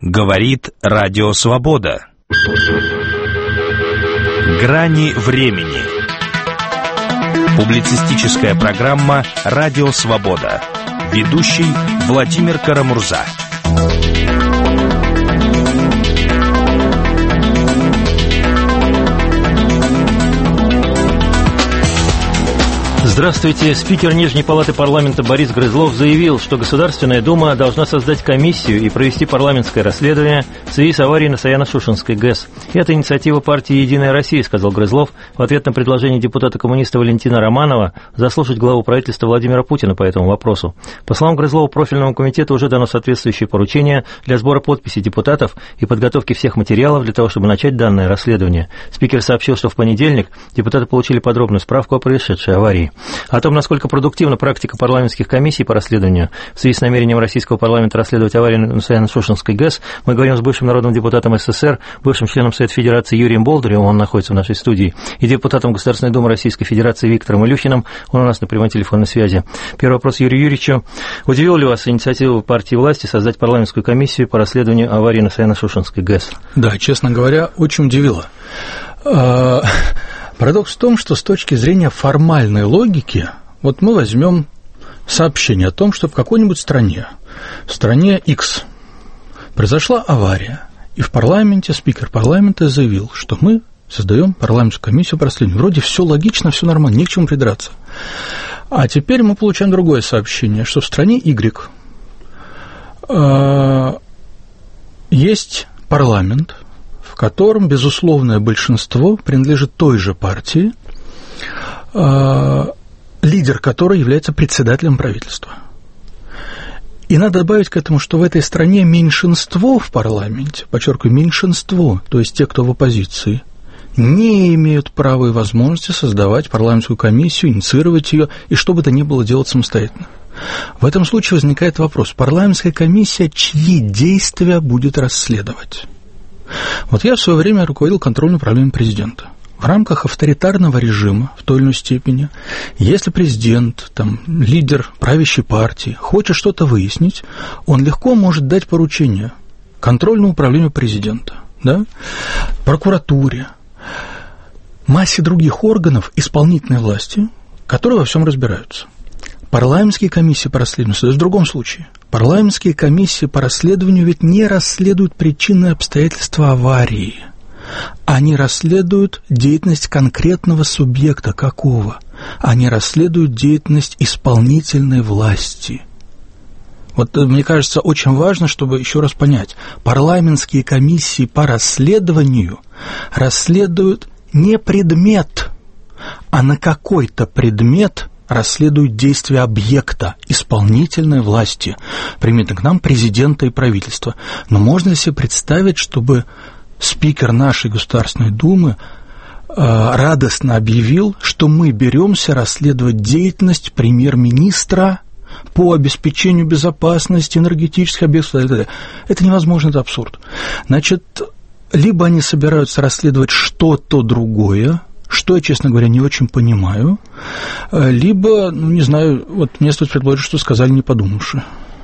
Говорит Радио Свобода. Грани времени. Публицистическая программа «Радио Свобода». Ведущий Владимир Карамурза. Здравствуйте. Спикер Нижней палаты парламента Борис Грызлов заявил, что Государственная Дума должна создать комиссию и провести парламентское расследование в связи с аварией на Саяно-Шушенской ГЭС. Это инициатива партии «Единая Россия», сказал Грызлов в ответ на предложение депутата-коммуниста Валентина Романова заслушать главу правительства Владимира Путина по этому вопросу. По словам Грызлова, профильному комитету уже дано соответствующее поручение для сбора подписей депутатов и подготовки всех материалов для того, чтобы начать данное расследование. Спикер сообщил, что в понедельник депутаты получили подробную справку о происшедшей аварии. О том, насколько продуктивна практика парламентских комиссий по расследованию в связи с намерением российского парламента расследовать аварию на Саяно-Шушенской ГЭС, мы говорим с бывшим народным депутатом СССР, бывшим членом Совета Федерации Юрием Болдыревым, он находится в нашей студии, и депутатом Государственной Думы Российской Федерации Виктором Илюхиным, он у нас на прямой телефонной связи. Первый вопрос Юрию Юрьевичу. Удивила ли вас инициатива партии власти создать парламентскую комиссию по расследованию аварии на Саяно-Шушенской ГЭС? Да, честно говоря, очень удивило. Парадокс в том, что с точки зрения формальной логики, вот мы возьмем сообщение о том, что в какой-нибудь стране, в стране X, произошла авария, и в парламенте спикер парламента заявил, что мы создаем парламентскую комиссию по расследованию. Вроде все логично, все нормально, не к чему придраться. А теперь мы получаем другое сообщение, что в стране Y есть парламент, в котором безусловное большинство принадлежит той же партии, лидер которой является председателем правительства. И надо добавить к этому, что в этой стране меньшинство в парламенте, подчеркиваю, меньшинство, то есть те, кто в оппозиции, не имеют права и возможности создавать парламентскую комиссию, инициировать ее и что бы то ни было делать самостоятельно. В этом случае возникает вопрос: парламентская комиссия чьи действия будет расследовать? Вот я в свое время руководил контрольным управлением президента. В рамках авторитарного режима, в той или иной степени, если президент, там, лидер правящей партии хочет что-то выяснить, он легко может дать поручение контрольному управлению президента, да, прокуратуре, массе других органов исполнительной власти, которые во всем разбираются. Парламентские комиссии по расследованию, то есть в другом случае, парламентские комиссии по расследованию ведь не расследуют причины и обстоятельства аварии. Они расследуют деятельность конкретного субъекта. Какого? Они расследуют деятельность исполнительной власти. Вот мне кажется, очень важно, чтобы еще раз понять, парламентские комиссии по расследованию расследуют не предмет, а на какой-то предмет расследуют действия объекта исполнительной власти, примерно к нам президента и правительства. Но можно ли себе представить, чтобы спикер нашей Государственной Думы радостно объявил, что мы беремся расследовать деятельность премьер-министра по обеспечению безопасности энергетических объектов и так далее? Это невозможно, это абсурд. Значит, либо они собираются расследовать что-то другое, что я, честно говоря, не очень понимаю, либо, не знаю, вот мне стоит предположить, что сказали, не подумавши.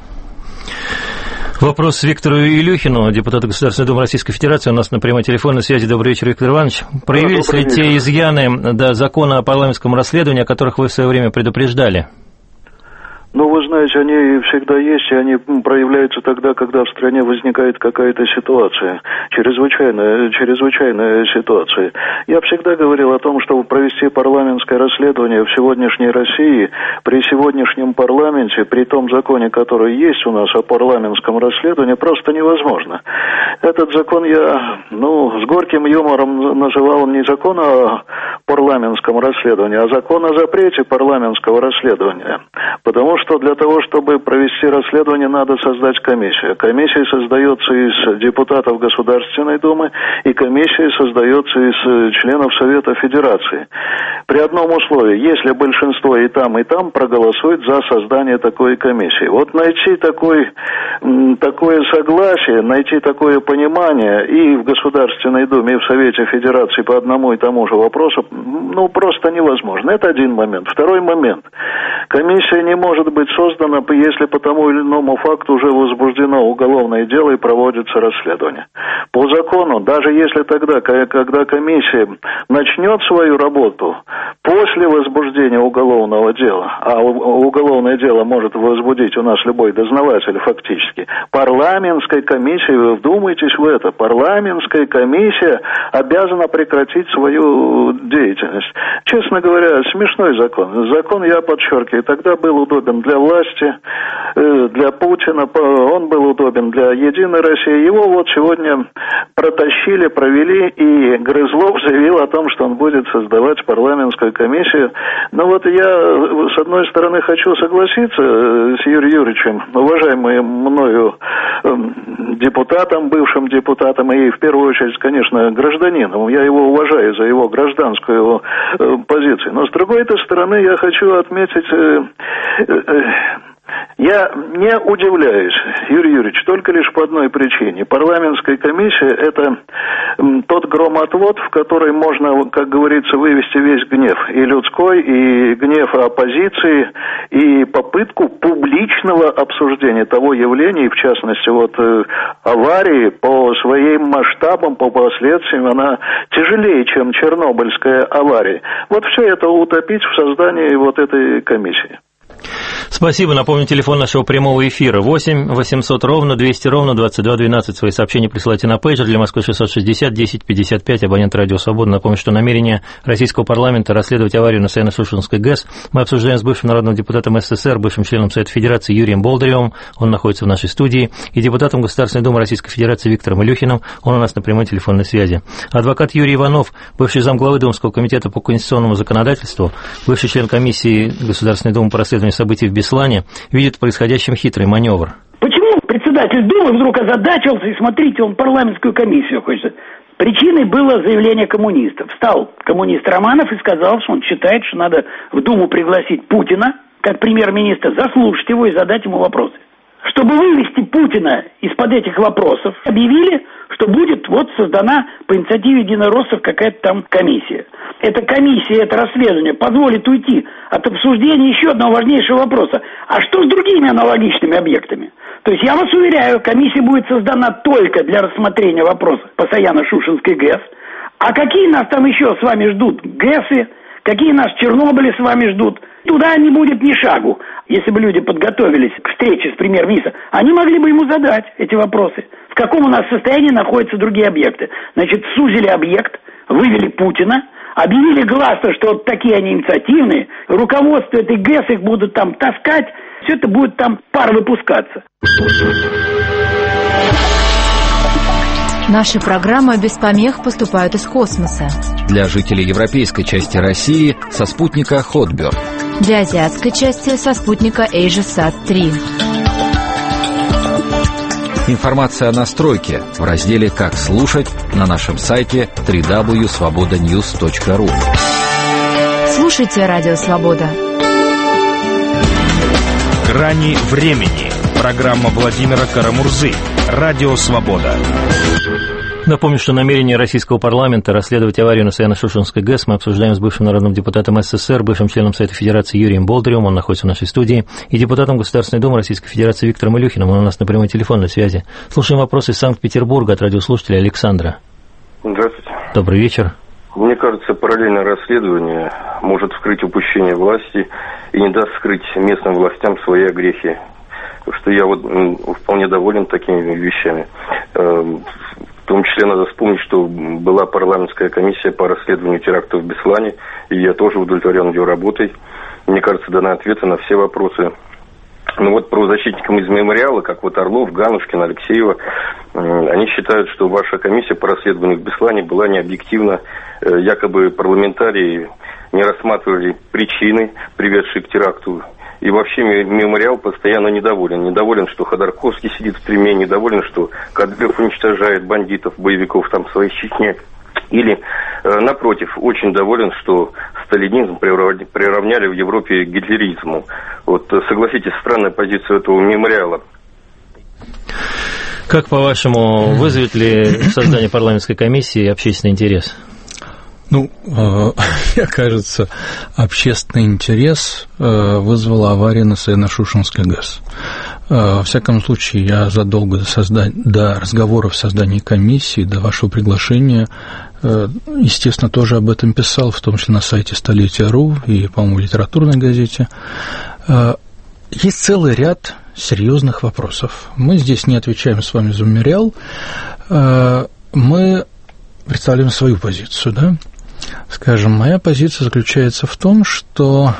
Вопрос Виктору Илюхину, депутату Государственной Думы Российской Федерации. У нас на прямой телефонной связи. Добрый вечер, Виктор Иванович. Проявились ли те изъяны закона о парламентском расследовании, о которых вы в свое время предупреждали? Ну, вы знаете, они всегда есть, и они проявляются тогда, когда в стране возникает какая-то ситуация, чрезвычайная ситуация. Я всегда говорил о том, что провести парламентское расследование в сегодняшней России, при сегодняшнем парламенте, при том законе, который есть у нас о парламентском расследовании, просто невозможно. Этот закон я, с горьким юмором называл не закон о парламентском расследовании, а закон о запрете парламентского расследования. Потому что для того, чтобы провести расследование, надо создать комиссию. Комиссия создается из депутатов Государственной Думы, и комиссия создается из членов Совета Федерации. При одном условии: если большинство и там проголосует за создание такой комиссии. Вот найти такое согласие, найти такое понимание и в Государственной Думе, и в Совете Федерации по одному и тому же вопросу, просто невозможно. Это один момент. Второй момент. Комиссия не может быть создана, если по тому или иному факту уже возбуждено уголовное дело и проводится расследование. По закону, даже если тогда, когда комиссия начнет свою работу после возбуждения уголовного дела, а уголовное дело может возбудить у нас любой дознаватель фактически, парламентской комиссии, вы вдумайтесь в это, парламентская комиссия обязана прекратить свою деятельность. Честно говоря, смешной закон. Закон, я подчеркиваю, тогда был удобен для власти, для Путина, он был удобен для Единой России. Его вот сегодня протащили, провели, и Грызлов заявил о том, что он будет создавать парламентскую комиссию. Но вот я, с одной стороны, хочу согласиться с Юрием Юрьевичем, уважаемым мною депутатом, бывшим депутатом, и в первую очередь, конечно, гражданином. Я его уважаю за его гражданскую позицию. Но с другой-то стороны, я хочу отметить, я не удивляюсь, Юрий Юрьевич, только лишь по одной причине. Парламентская комиссия – это тот громотвод, в который можно, как говорится, вывести весь гнев. И людской, и гнев оппозиции, и попытку публичного обсуждения того явления, и в частности, вот аварии по своим масштабам, по последствиям, она тяжелее, чем Чернобыльская авария. Вот все это утопить в создании вот этой комиссии. Спасибо. Напомню, телефон нашего прямого эфира 8 800 ровно 200 ровно 2212. Свои сообщения присылайте на пейджер для Москвы 660 1055. Абонент Радио Свобода. Напомню, что намерение российского парламента расследовать аварию на Саяно-Шушенской ГЭС мы обсуждаем с бывшим народным депутатом СССР, бывшим членом Совета Федерации Юрием Болдыревым. Он находится в нашей студии. И депутатом Государственной Думы Российской Федерации Виктором Илюхиным. Он у нас на прямой телефонной связи. Адвокат Юрий Иванов, бывший замглавы Думского комитета по конституционному законодательству, бывший член комиссии Государственной Думы по расследованию событий в Беслане, видит в происходящем хитрый маневр. Почему председатель Думы вдруг озадачился, и смотрите, он парламентскую комиссию хочет? Причиной было заявление коммунистов. Встал коммунист Романов и сказал, что он считает, что надо в Думу пригласить Путина как премьер-министра, заслушать его и задать ему вопросы. Чтобы вывести Путина из-под этих вопросов, объявили, что будет вот создана по инициативе единороссов какая-то там комиссия. Эта комиссия, это расследование позволит уйти от обсуждения еще одного важнейшего вопроса. А что с другими аналогичными объектами? То есть я вас уверяю, комиссия будет создана только для рассмотрения вопроса по Саяно-Шушенской ГЭС. А какие нас там еще с вами ждут ГЭСы? Какие нас Чернобыли с вами ждут? Туда не будет ни шагу. Если бы люди подготовились к встрече с премьер-министром, они могли бы ему задать эти вопросы. В каком у нас состоянии находятся другие объекты? Значит, сузили объект, вывели Путина, объявили гласно, что вот такие они инициативные, руководство этой ГЭС их будут там таскать, все это будет там пар выпускаться. Наши программы без помех поступают из космоса. Для жителей европейской части России со спутника Hotbird. Для азиатской части со спутника AsiaSat-3. Информация о настройке в разделе «Как слушать» на нашем сайте www.svobodanews.ru. Слушайте Радио Свобода. «Грани времени». Программа Владимира Карамурзы. Радио Свобода. Напомню, что намерение российского парламента расследовать аварию на Саяно-Шушенской ГЭС мы обсуждаем с бывшим народным депутатом СССР, бывшим членом Совета Федерации Юрием Болдыревым, он находится в нашей студии, и депутатом Государственной Думы Российской Федерации Виктором Илюхиным, он у нас на прямой телефонной связи. Слушаем вопросы из Санкт-Петербурга от радиослушателя Александра. Здравствуйте. Добрый вечер. Мне кажется, параллельное расследование может вскрыть упущение власти и не даст скрыть местным властям свои огрехи. Так что я вот вполне доволен такими вещами. В том числе надо вспомнить, что была парламентская комиссия по расследованию терактов в Беслане, и я тоже удовлетворен ее работой. Мне кажется, даны ответы на все вопросы. Ну вот правозащитникам из мемориала, как вот Орлов, Ганушкин, Алексеева, они считают, что ваша комиссия по расследованию в Беслане была необъективна. Якобы парламентарии не рассматривали причины, приведшие к теракту. И вообще мемориал постоянно недоволен. Недоволен, что Ходорковский сидит в тюрьме, недоволен, что Кадыров уничтожает бандитов, боевиков там в своей Чечне. Или, напротив, очень доволен, что сталинизм приравняли в Европе к гитлеризму. Вот, согласитесь, странная позиция этого мемориала. Как, по-вашему, вызовет ли создание парламентской комиссии общественный интерес? Ну, мне кажется, общественный интерес вызвала авария на Саяно-Шушенской ГЭС. Во всяком случае, я задолго до разговоров о создании комиссии, до вашего приглашения, естественно, тоже об этом писал, в том числе на сайте Столетия.ру и, по-моему, в литературной газете. Есть целый ряд серьезных вопросов. Мы здесь не отвечаем с вами за мемориал, мы представляем свою позицию, да? Скажем, моя позиция заключается в том, что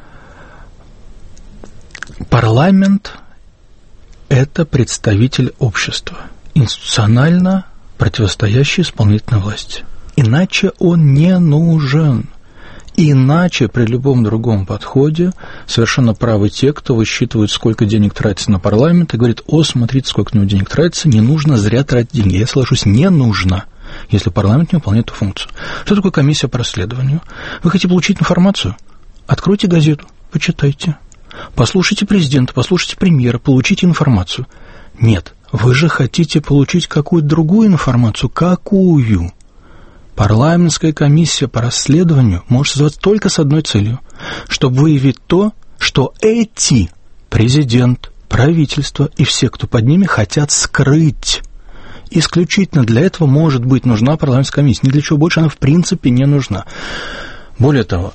парламент – это представитель общества, институционально противостоящий исполнительной власти. Иначе он не нужен. Иначе при любом другом подходе совершенно правы те, кто высчитывает, сколько денег тратится на парламент, и говорит: о, смотрите, сколько у него денег тратится, не нужно зря тратить деньги. Я соглашусь, не нужно, если парламент не выполняет эту функцию. Что такое комиссия по расследованию? Вы хотите получить информацию? Откройте газету, почитайте. Послушайте президента, послушайте премьера, получите информацию. Нет, вы же хотите получить какую-то другую информацию. Какую? Парламентская комиссия по расследованию может создаваться только с одной целью, чтобы выявить то, что эти президент, правительство и все, кто под ними, хотят скрыть. Исключительно для этого, может быть, нужна парламентская комиссия. Ни для чего больше она в принципе не нужна. Более того,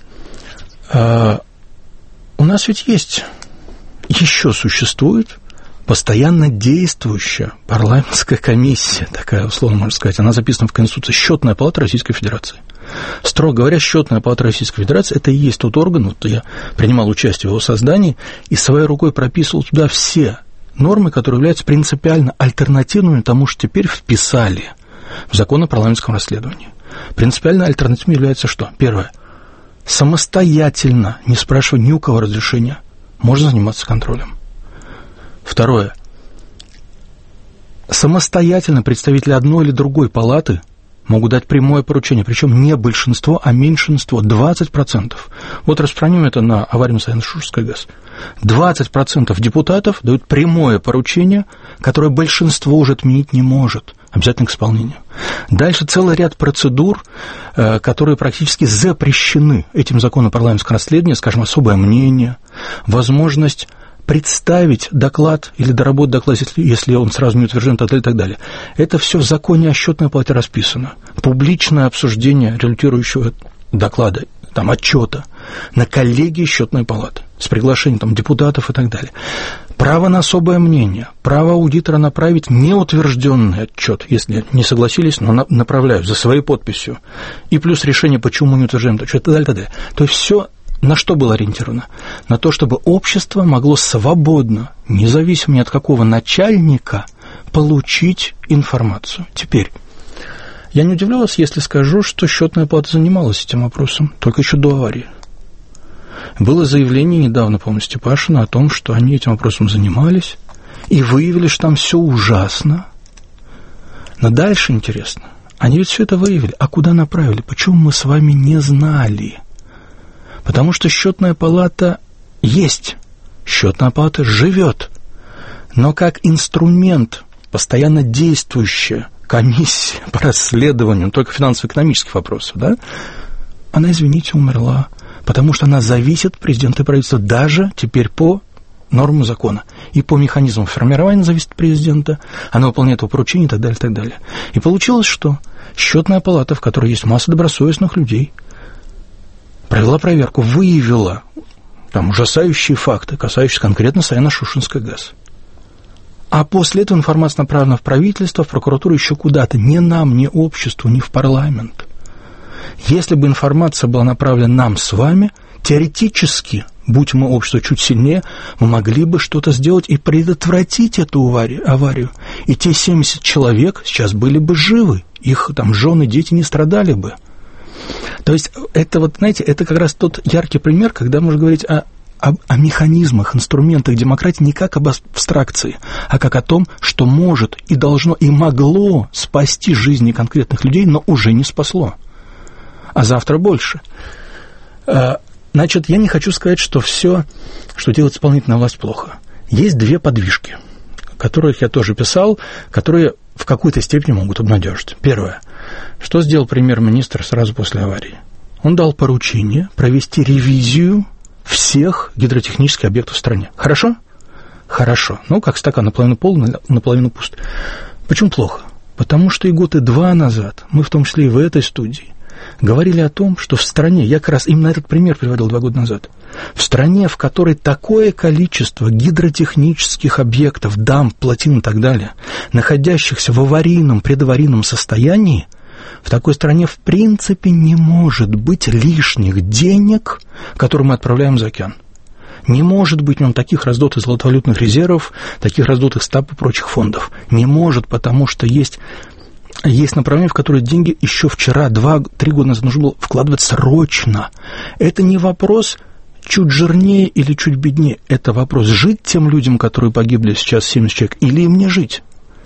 у нас ведь есть, еще существует постоянно действующая парламентская комиссия, такая, условно можно сказать, она записана в Конституции, Счетная палата Российской Федерации. Строго говоря, Счетная палата Российской Федерации – это и есть тот орган, вот я принимал участие в его создании и своей рукой прописывал туда все нормы, которые являются принципиально альтернативными тому, что теперь вписали в закон о парламентском расследовании. Принципиально альтернативой является что? Первое. Самостоятельно, не спрашивая ни у кого разрешения, можно заниматься контролем. Второе. Самостоятельно представители одной или другой палаты могут дать прямое поручение, причем не большинство, а меньшинство, 20%. Вот распространим это на аварию на Саяно-Шушенской ГЭС. 20% депутатов дают прямое поручение, которое большинство уже отменить не может, обязательно к исполнению. Дальше целый ряд процедур, которые практически запрещены этим законом парламентского расследования, скажем, особое мнение, возможность представить доклад или доработать доклад, если он сразу не утвержден, и так далее. Это все в законе о счетной палате расписано. Публичное обсуждение результирующего доклада, там, отчета на коллегии счетной палаты с приглашением там, депутатов и так далее. Право на особое мнение, право аудитора направить неутвержденный отчет, если не согласились, но направляют за своей подписью, и плюс решение, почему не утверждаем отчет, и так далее, и так далее. То есть все на что было ориентировано? На то, чтобы общество могло свободно, независимо ни от какого начальника, получить информацию. Теперь, я не удивлю вас, если скажу, что счетная палата занималась этим вопросом, только еще до аварии. Было заявление недавно, по-моему, Степашина о том, что они этим вопросом занимались и выявили, что там все ужасно. Но дальше интересно. Они ведь все это выявили. А куда направили? Почему мы с вами не знали? Потому что счетная палата есть, счетная палата живет, но как инструмент, постоянно действующая комиссия по расследованию только финансово-экономических вопросов, да, она, извините, умерла, потому что она зависит от президента и правительства даже теперь по нормам закона и по механизму формирования зависит от президента, она выполняет его поручения и так далее, и так далее. И получилось, что счетная палата, в которой есть масса добросовестных людей, провела проверку, выявила там ужасающие факты, касающиеся конкретно Саяно-Шушенской ГЭС. А после этого информация направлена в правительство, в прокуратуру, еще куда-то. Не нам, не обществу, не в парламент. Если бы информация была направлена нам с вами, теоретически, будь мы общество чуть сильнее, мы могли бы что-то сделать и предотвратить эту аварию. И те 70 человек сейчас были бы живы, их там жены, дети не страдали бы. То есть это вот, знаете, это как раз тот яркий пример, когда можно говорить о механизмах, инструментах демократии не как об абстракции, а как о том, что может и должно и могло спасти жизни конкретных людей, но уже не спасло. А завтра больше. Значит, я не хочу сказать, что все, что делает исполнительная власть, плохо. Есть две подвижки, о которых я тоже писал, которые в какой-то степени могут обнадежить. Первое. Что сделал премьер-министр сразу после аварии? Он дал поручение провести ревизию всех гидротехнических объектов в стране. Хорошо? Хорошо. Ну, как стакан наполовину полный, наполовину пуст. Почему плохо? Потому что и год, и два назад, мы в том числе и в этой студии, говорили о том, что в стране, я как раз именно этот пример приводил 2 года назад, в стране, в которой такое количество гидротехнических объектов, дамб, плотин и так далее, находящихся в аварийном, предаварийном состоянии, в такой стране в принципе не может быть лишних денег, которые мы отправляем за океан. Не может быть в нем таких раздутых золотовалютных резервов, таких раздутых стаб и прочих фондов. Не может, потому что есть направления, в которые деньги еще вчера, 2-3 года назад нужно было вкладывать срочно. Это не вопрос чуть жирнее или чуть беднее. Это вопрос, жить тем людям, которые погибли сейчас 70 человек, или им не жить.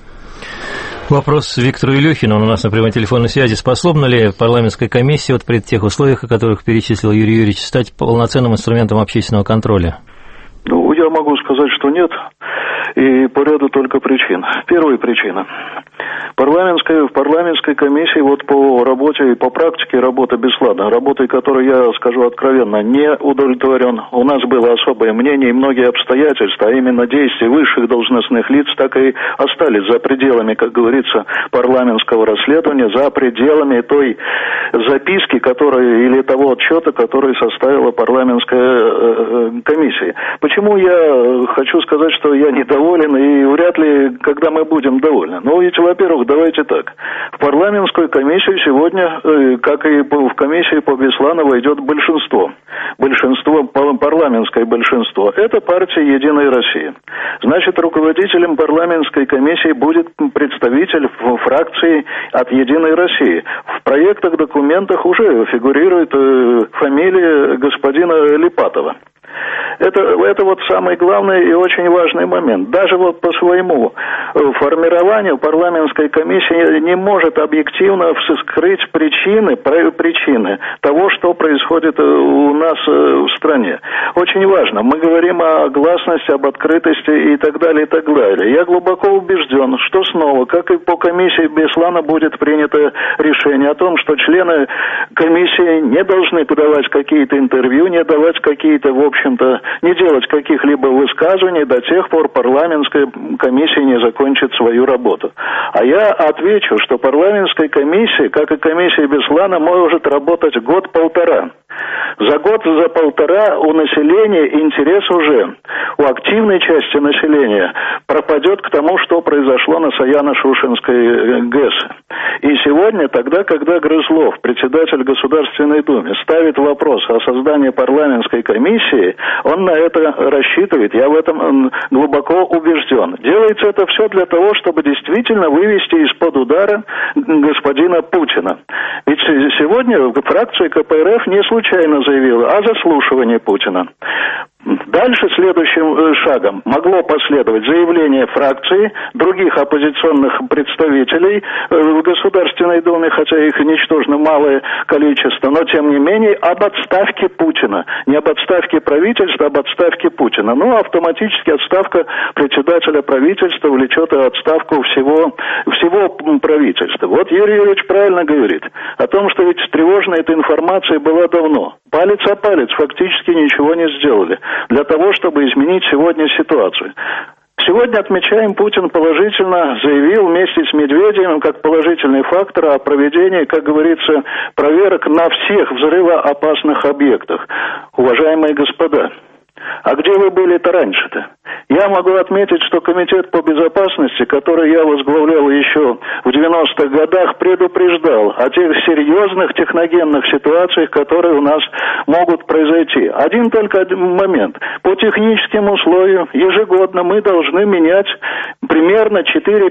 Вопрос Виктору Илюхину, он у нас на прямой телефонной связи. Способна ли парламентская комиссия вот при тех условиях, о которых перечислил Юрий Юрьевич, стать полноценным инструментом общественного контроля? Ну, я могу сказать, что нет, и по ряду только причин. Первая причина. В парламентской комиссии вот по работе и по практике работы Беслана, работой которой, я скажу откровенно, не удовлетворен. У нас было особое мнение, и многие обстоятельства, а именно действия высших должностных лиц, так и остались за пределами, как говорится, парламентского расследования, за пределами той записки, или того отчета, который составила парламентская комиссия. Почему я хочу сказать, что я недоволен, и вряд ли, когда мы будем довольны? Ну, ведь, во-первых, давайте так. В парламентскую комиссию сегодня, как и в комиссии по Беслану, войдет большинство. Парламентское большинство. Это партия «Единая Россия». Значит, руководителем парламентской комиссии будет представитель фракции от «Единой России». В проектах, документах уже фигурирует фамилия господина Липатова. Это вот самый главный и очень важный момент. Даже вот по своему формированию парламентская комиссия не может объективно вскрыть причины того, что происходит у нас в стране. Очень важно. Мы говорим о гласности, об открытости и так далее, и так далее. Я глубоко убежден, что снова, как и по комиссии Беслана, будет принято решение о том, что члены комиссии не должны подавать какие-то интервью, не давать какие-то, в общем-то, не делать каких-либо высказываний до тех пор парламентская комиссия не закончит свою работу. А я отвечу, что парламентская комиссия, как и комиссия Беслана, может работать год-полтора. За год, за полтора у населения интерес уже, у активной части населения пропадет к тому, что произошло на Саяно-Шушенской ГЭС. И сегодня, тогда, когда Грызлов, председатель Государственной Думы, ставит вопрос о создании парламентской комиссии, он на это рассчитывает, я в этом глубоко убежден. Делается это все для того, чтобы действительно вывести из-под удара господина Путина. Ведь сегодня фракция КПРФ не случайно заявила о заслушивании Путина. Дальше следующим шагом могло последовать заявление фракции, других оппозиционных представителей в Государственной Думе, хотя их ничтожно малое количество, но тем не менее об отставке Путина. Не об отставке правительства, а об отставке Путина. Ну, автоматически отставка председателя правительства влечет отставку всего правительства. Вот Юрий Юрьевич правильно говорит о том, что ведь тревожная эта информация была давно. Палец о палец фактически ничего не сделали для того, чтобы изменить сегодня ситуацию. Сегодня отмечаем, Путин положительно заявил вместе с Медведевым как положительный фактор о проведении, как говорится, проверок на всех взрывоопасных объектах. Уважаемые господа, а где вы были-то раньше-то? Я могу отметить, что Комитет по безопасности, который я возглавлял еще в 90-х годах, предупреждал о тех серьезных техногенных ситуациях, которые у нас могут произойти. Один только момент. По техническим условиям ежегодно мы должны менять примерно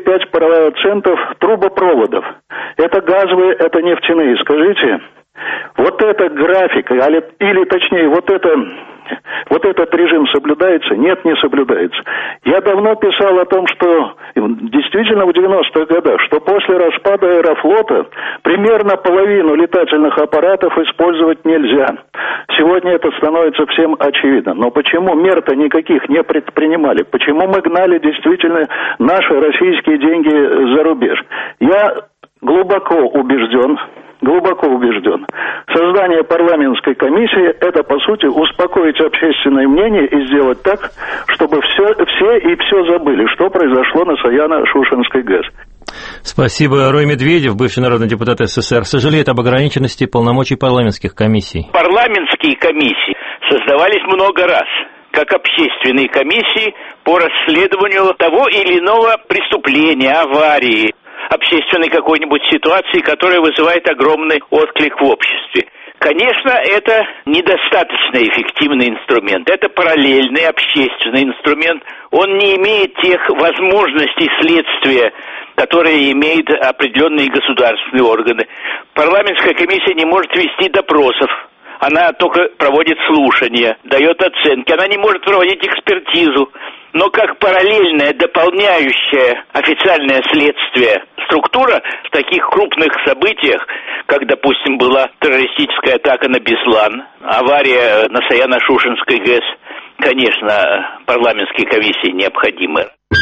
4-5% трубопроводов. Это газовые, это нефтяные. Скажите, вот эта графика, или точнее, вот это Вот этот режим соблюдается? Нет, не соблюдается. Я давно писал о том, что действительно в 90-х годах, что после распада Аэрофлота примерно половину летательных аппаратов использовать нельзя. Сегодня это становится всем очевидно. Но почему мер-то никаких не предпринимали? Почему мы гнали действительно наши российские деньги за рубеж? Я глубоко убежден, создание парламентской комиссии – это, по сути, успокоить общественное мнение и сделать так, чтобы все и все забыли, что произошло на Саяно-Шушенской ГЭС. Спасибо. Рой Медведев, бывший народный депутат СССР, сожалеет об ограниченности полномочий парламентских комиссий. Парламентские комиссии создавались много раз, как общественные комиссии по расследованию того или иного преступления, аварии, общественной какой-нибудь ситуации, которая вызывает огромный отклик в обществе. Конечно, это недостаточно эффективный инструмент. Это параллельный общественный инструмент. Он не имеет тех возможностей следствия, которые имеют определенные государственные органы. Парламентская комиссия не может вести допросов. Она только проводит слушания, дает оценки. Она не может проводить экспертизу. Но как параллельная, дополняющая официальное следствие структура в таких крупных событиях, как, допустим, была террористическая атака на Беслан, авария на Саяно-Шушенской ГЭС, конечно, парламентские комиссии необходимы.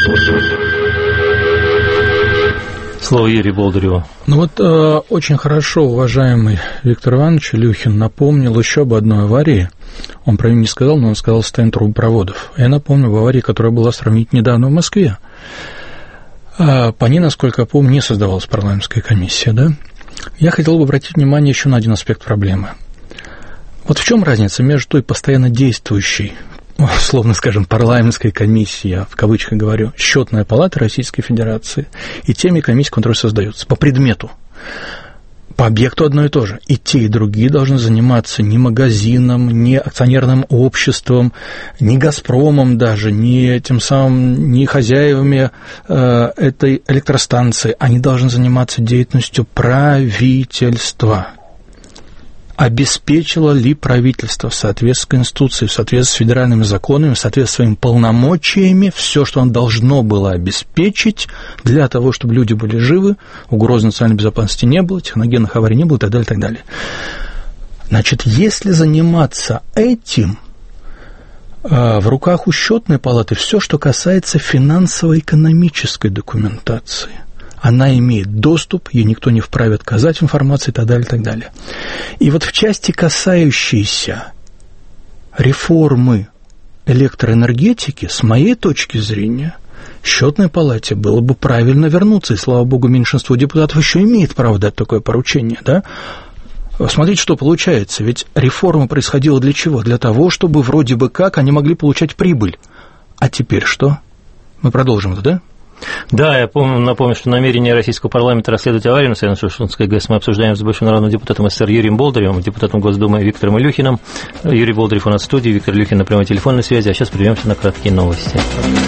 Слово Юрию Болдыреву. Ну вот очень хорошо уважаемый Виктор Иванович Илюхин напомнил еще об одной аварии. Он про нее не сказал, но он сказал состояние трубопроводов. Я напомню, в аварии, которая была сравнительно недавно в Москве. По ней, насколько я помню, не создавалась парламентская комиссия, да? Я хотел бы обратить внимание еще на один аспект проблемы. Вот в чем разница между той постоянно действующей, условно скажем, парламентской комиссией, я в кавычках говорю, счетная палата Российской Федерации, и теми комиссиями, которые создаются по предмету. По объекту одно и то же. И те, и другие должны заниматься не магазином, не акционерным обществом, не «Газпромом» даже, не тем самым, не хозяевами этой электростанции. Они должны заниматься деятельностью правительства. Обеспечило ли правительство в соответствии с Конституцией, в соответствии с федеральными законами, в соответствии с своими полномочиями все, что оно должно было обеспечить для того, чтобы люди были живы, угрозы национальной безопасности не было, техногенных аварий не было и так далее, и так далее. Значит, если заниматься этим, в руках у счетной палаты все, что касается финансово-экономической документации. Она имеет доступ, ей никто не вправе отказать в информации и так далее, и так далее. И вот в части, касающейся реформы электроэнергетики, с моей точки зрения, счетной палате было бы правильно вернуться, и, слава богу, меньшинство депутатов еще имеет право дать такое поручение, да? Смотрите, что получается, ведь реформа происходила для чего? Для того, чтобы вроде бы как они могли получать прибыль. А теперь что? Мы продолжим это, да? Да, я напомню, что намерение российского парламента расследовать аварию на Саяно-Шушенской ГЭС мы обсуждаем с бывшим народным депутатом СССР Юрием Болдыревым, депутатом Госдумы Виктором Илюхиным. Юрий Болдырев у нас в студии, Виктор Илюхин на прямой телефонной связи, а сейчас прервемся на краткие новости.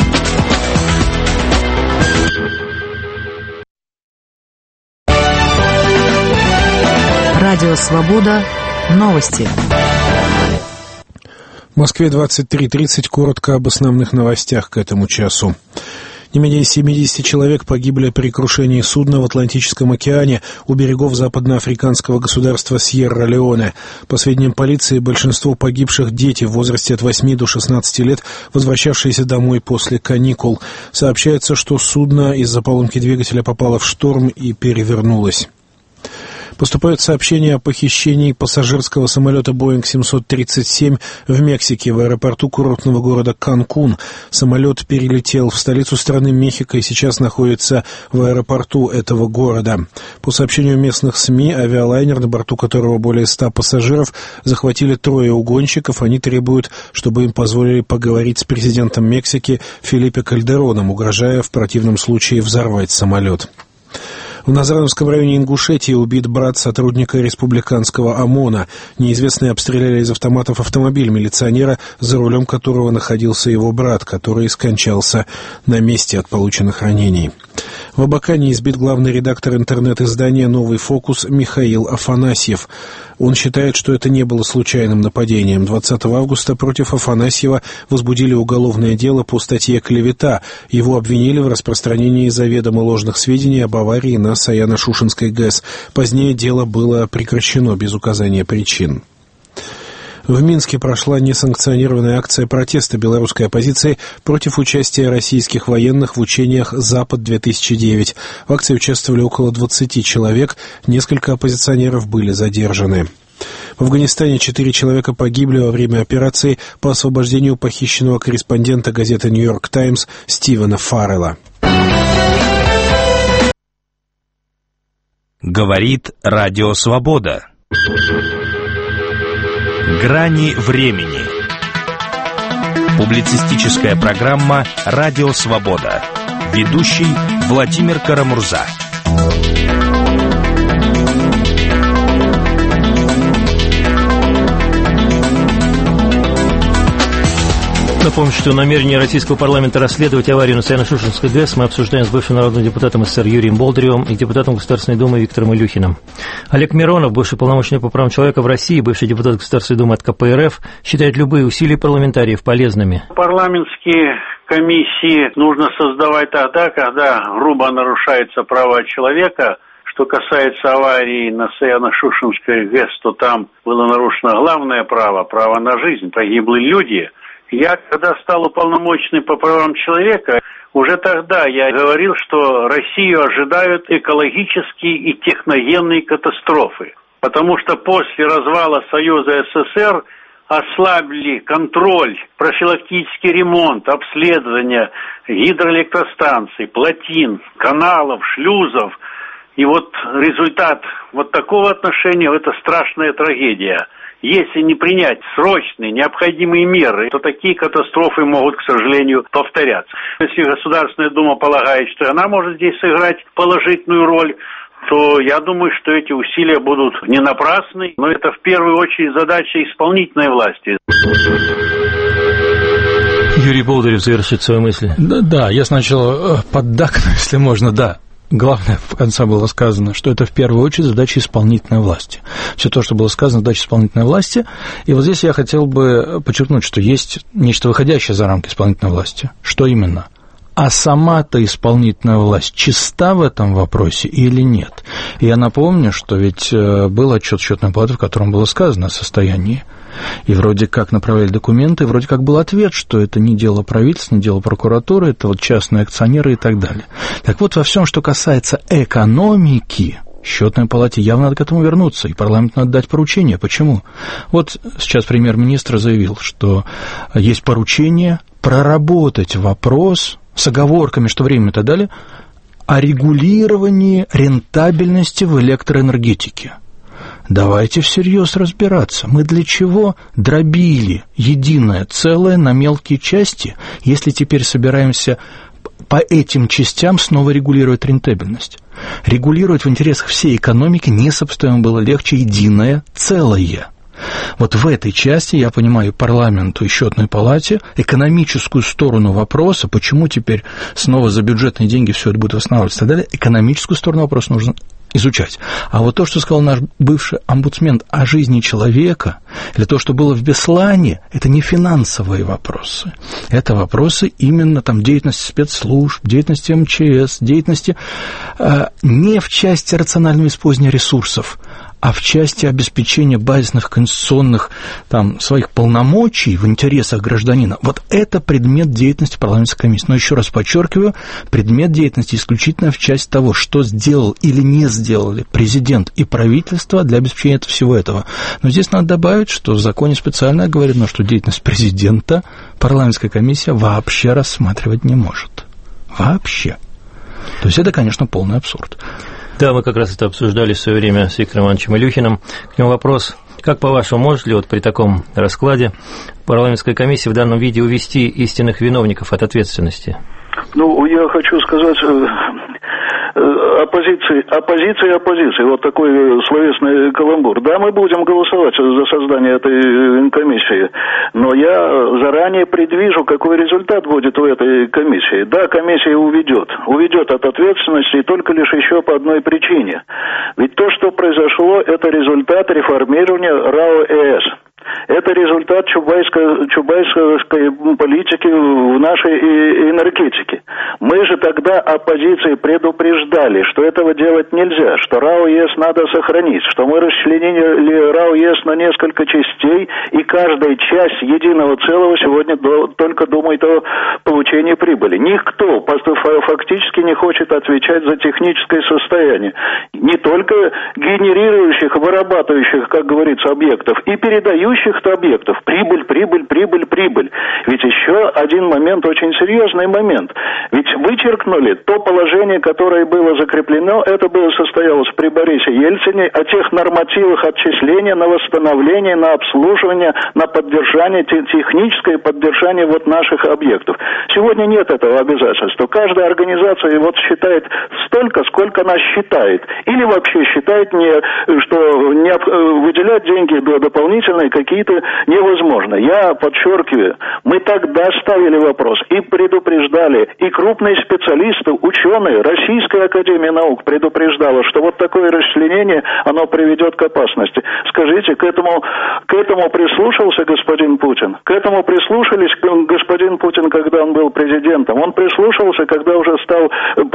Радио «Свобода». Новости. В Москве 23:30. Коротко об основных новостях к этому часу. Не менее 70 человек погибли при крушении судна в Атлантическом океане у берегов западноафриканского государства Сьерра-Леоне. По сведениям полиции, большинство погибших дети в возрасте от 8 до 16 лет, возвращавшиеся домой после каникул. Сообщается, что судно из-за поломки двигателя попало в шторм и перевернулось. Поступают сообщения о похищении пассажирского самолета Boeing 737 в Мексике, в аэропорту курортного города Канкун. Самолет перелетел в столицу страны Мехико и сейчас находится в аэропорту этого города. По сообщению местных СМИ, авиалайнер, на борту которого более 100 пассажиров, захватили 3 угонщиков. Они требуют, чтобы им позволили поговорить с президентом Мексики Фелипе Кальдероном, угрожая в противном случае взорвать самолет. В Назрановском районе Ингушетии убит брат сотрудника республиканского ОМОНа. Неизвестные обстреляли из автоматов автомобиль милиционера, за рулем которого находился его брат, который скончался на месте от полученных ранений. В Абакане избит главный редактор интернет-издания «Новый фокус» Михаил Афанасьев. Он считает, что это не было случайным нападением. 20 августа против Афанасьева возбудили уголовное дело по статье «Клевета». Его обвинили в распространении заведомо ложных сведений об аварии на Саяно-Шушенской ГЭС. Позднее дело было прекращено без указания причин. В Минске прошла несанкционированная акция протеста белорусской оппозиции против участия российских военных в учениях «Запад-2009». В акции участвовали около 20 человек, несколько оппозиционеров были задержаны. В Афганистане 4 человека погибли во время операции по освобождению похищенного корреспондента газеты «Нью-Йорк Таймс» Стивена Фаррелла. Говорит Радио Свобода. Грани времени. Публицистическая программа «Радио Свобода». Ведущий Владимир Карамурза. Напомню, что намерение российского парламента расследовать аварию на Саяно-Шушенской ГЭС мы обсуждаем с бывшим народным депутатом СССР Юрием Болдыревым и депутатом Государственной Думы Виктором Илюхиным. Олег Миронов, бывший полномочный по правам человека в России, бывший депутат Государственной Думы от КПРФ, считает любые усилия парламентариев полезными. Парламентские комиссии нужно создавать тогда, когда грубо нарушаются права человека. Что касается аварии на Саяно-Шушенской ГЭС, то там было нарушено главное право на жизнь, погибли люди. Я, когда стал уполномоченным по правам человека, уже тогда я говорил, что Россию ожидают экологические и техногенные катастрофы. Потому что после развала Союза СССР ослабили контроль, профилактический ремонт, обследование гидроэлектростанций, плотин, каналов, шлюзов. И вот результат вот такого отношения – это страшная трагедия. Если не принять срочные, необходимые меры, то такие катастрофы могут, к сожалению, повторяться. Если Государственная Дума полагает, что она может здесь сыграть положительную роль, то я думаю, что эти усилия будут не напрасны, но это в первую очередь задача исполнительной власти. Юрий Болдырев завершит свои мысли. Да, я сначала поддакну, если можно, да. Главное, в конце было сказано, что это в первую очередь задача исполнительной власти. Все то, что было сказано, задача исполнительной власти. И вот здесь я хотел бы подчеркнуть, что есть нечто выходящее за рамки исполнительной власти. Что именно? А сама-то исполнительная власть чиста в этом вопросе или нет? И я напомню, что ведь был отчет счетной палаты, в котором было сказано о состоянии. И вроде как направляли документы, и вроде как был ответ, что это не дело правительства, не дело прокуратуры, это вот частные акционеры и так далее. Так вот, во всем, что касается экономики, счетной палате явно надо к этому вернуться, и парламенту надо дать поручение. Почему? Вот сейчас премьер-министр заявил, что есть поручение проработать вопрос с оговорками, что время и так далее, о регулировании рентабельности в электроэнергетике. Давайте всерьез разбираться. Мы для чего дробили единое целое на мелкие части, если теперь собираемся по этим частям снова регулировать рентабельность? Регулировать в интересах всей экономики несопоставимо было легче единое целое. Вот в этой части, я понимаю, парламенту и счетной палате экономическую сторону вопроса, почему теперь снова за бюджетные деньги все это будет восстанавливаться и так далее, экономическую сторону вопроса нужно изучать. А вот то, что сказал наш бывший омбудсмен о жизни человека, или то, что было в Беслане, это не финансовые вопросы. Это вопросы именно там деятельности спецслужб, деятельности МЧС, деятельности не в части рационального использования ресурсов, а в части обеспечения базисных конституционных там, своих полномочий в интересах гражданина. Вот это предмет деятельности парламентской комиссии. Но еще раз подчеркиваю, предмет деятельности исключительно в части того, что сделал или не сделали президент и правительство для обеспечения всего этого. Но здесь надо добавить, что в законе специально оговорено, что деятельность президента парламентская комиссия вообще рассматривать не может. Вообще. То есть это, конечно, полный абсурд. Да, мы как раз это обсуждали в свое время с Виктором Ивановичем Илюхиным. К нему вопрос: как, по-вашему, может ли вот при таком раскладе парламентская комиссия в данном виде увести истинных виновников от ответственности? Ну, я хочу сказать, оппозиции. Вот такой словесный каламбур. Да, мы будем голосовать за создание этой комиссии, но я заранее предвижу, какой результат будет у этой комиссии. Да, комиссия уведет от ответственности, и только лишь еще по одной причине. Ведь то, что произошло, это результат реформирования РАО-ЭС. Это результат чубайской политики в нашей энергетике. Мы же тогда оппозиции предупреждали, что этого делать нельзя, что РАО-ЕС надо сохранить, что мы расчленили РАО-ЕС на несколько частей, и каждая часть единого целого сегодня только думает о получении прибыли. Никто фактически не хочет отвечать за техническое состояние. Не только генерирующих, вырабатывающих, как говорится, объектов, и передающих объектов. Прибыль. Ведь еще один момент, очень серьезный момент. Ведь вычеркнули то положение, которое было закреплено, это было состоялось при Борисе Ельцине, о тех нормативах отчисления на восстановление, на обслуживание, на поддержание, техническое поддержание вот наших объектов. Сегодня нет этого обязательства. Каждая организация вот считает столько, сколько она считает. Или вообще считает, что выделять деньги дополнительные какие-то невозможно. Я подчеркиваю, мы тогда ставили вопрос и предупреждали, и крупные специалисты, ученые, Российская академия наук предупреждала, что вот такое расчленение, оно приведет к опасности. Скажите, к этому прислушался господин Путин? К этому прислушались господин Путин, когда он был президентом? Он прислушался, когда уже стал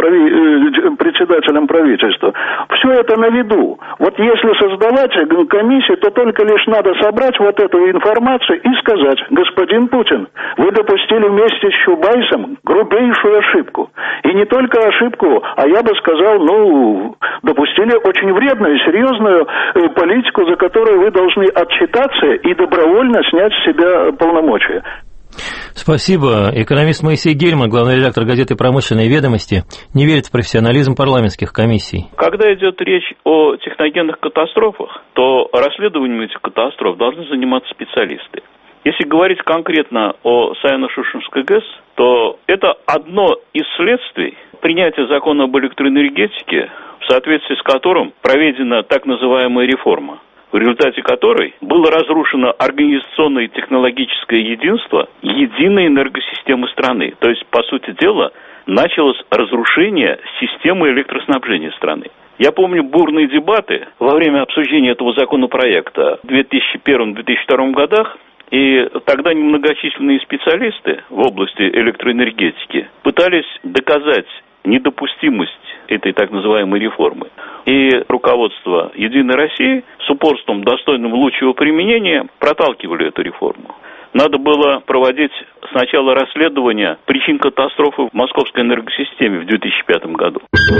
председателем правительства. Все это на виду. Вот если создавать комиссию, то только лишь надо собрать вот эту информацию и сказать: господин Путин, вы допустили вместе с Чубайсом грубейшую ошибку. И не только ошибку, а я бы сказал, допустили очень вредную, серьезную политику, за которую вы должны отчитаться и добровольно снять с себя полномочия. Спасибо. Экономист Моисей Гельман, главный редактор газеты «Промышленные ведомости», не верит в профессионализм парламентских комиссий. Когда идет речь о техногенных катастрофах, то расследованием этих катастроф должны заниматься специалисты. Если говорить конкретно о Саяно-Шушенской ГЭС, то это одно из следствий принятия закона об электроэнергетике, в соответствии с которым проведена так называемая реформа, в результате которой было разрушено организационное и технологическое единство единой энергосистемы страны. То есть, по сути дела, началось разрушение системы электроснабжения страны. Я помню бурные дебаты во время обсуждения этого законопроекта в 2001-2002 годах, и тогда немногочисленные специалисты в области электроэнергетики пытались доказать недопустимость этой так называемой реформы. И руководство «Единой России» с упорством, достойным лучшего применения, проталкивали эту реформу. Надо было проводить сначала расследование причин катастрофы в московской энергосистеме в 2005 году.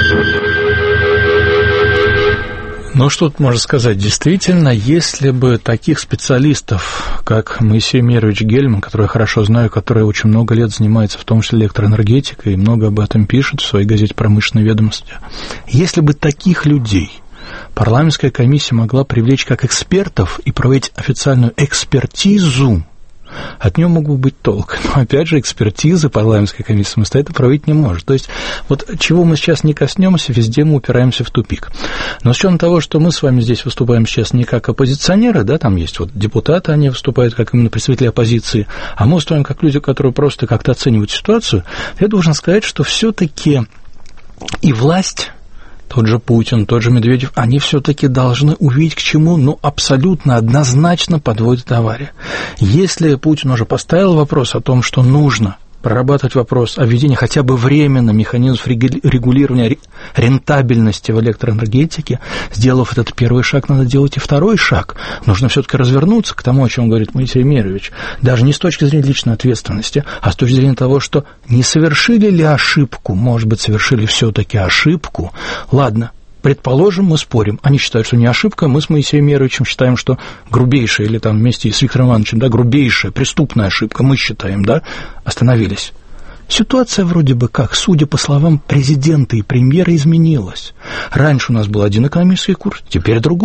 Ну, что тут можно сказать? Действительно, если бы таких специалистов, как Моисей Мирович Гельман, который я хорошо знаю, который очень много лет занимается в том числе электроэнергетикой и много об этом пишет в своей газете «Промышленные ведомости», если бы таких людей парламентская комиссия могла привлечь как экспертов и проводить официальную экспертизу, от нее мог бы быть толк. Но, опять же, экспертизы парламентской комиссии самостоятельно проводить не может. То есть, вот чего мы сейчас не коснемся, везде мы упираемся в тупик. Но с учетом того, что мы с вами здесь выступаем сейчас не как оппозиционеры, да, там есть вот депутаты, они выступают как именно представители оппозиции, а мы выступаем как люди, которые просто как-то оценивают ситуацию, я должен сказать, что все-таки и власть, тот же Путин, тот же Медведев, они все-таки должны увидеть, к чему, абсолютно однозначно подводит авария. Если Путин уже поставил вопрос о том, что нужно прорабатывать вопрос о введении хотя бы временно механизмов регулирования рентабельности в электроэнергетике, сделав этот первый шаг, надо делать и второй шаг. Нужно все-таки развернуться к тому, о чем говорит Моисей Мирович, даже не с точки зрения личной ответственности, а с точки зрения того, что не совершили ли ошибку, может быть, совершили все-таки ошибку. Ладно, предположим, мы спорим. Они считают, что не ошибка, мы с Моисеем Мировичем считаем, что грубейшая, или там вместе с Виктором Ивановичем, да, грубейшая, преступная ошибка, мы считаем, да, остановились. Ситуация вроде бы как, судя по словам президента и премьера, изменилась. Раньше у нас был один экономический курс, теперь другой.